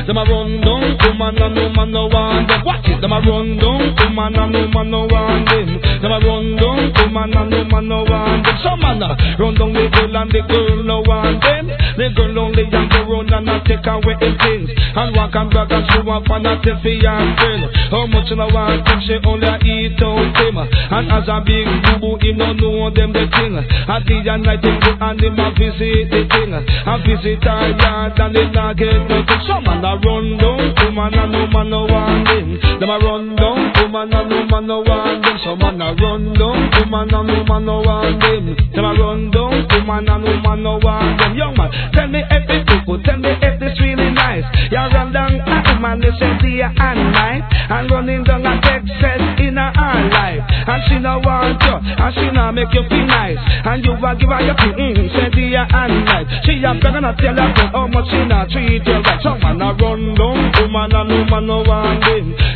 Them a run down, woman and no man no want them. Watch it, them a run down, woman and no man no want them. Them a run down, woman and no man no want them. Some man run down the girl and the girl no want them. The girl only and go run and not take away the things. And walk and brag and show up and not take for your friend. How much you know want them, she only eat out them. And as a big boo-boo, he no know them the thing. At the night they go and him a visit the thing. And visit her yard and they not get nothing. Some man a run down, woman and no man no want them. Them a run down, woman and no man no want them. Some man a run down, woman and no man no want them. Them a run down, woman and no man no want them. Young man, tell me if it's people, tell me if it's really nice. You run down a woman, they say day and night. And running down a Texas in her life. And she no want you, and she no make you feel nice. And you a give her your feel, say day and night. She a gonna tell her how much she not treat you right. Some man a run down, woman and no man no want them.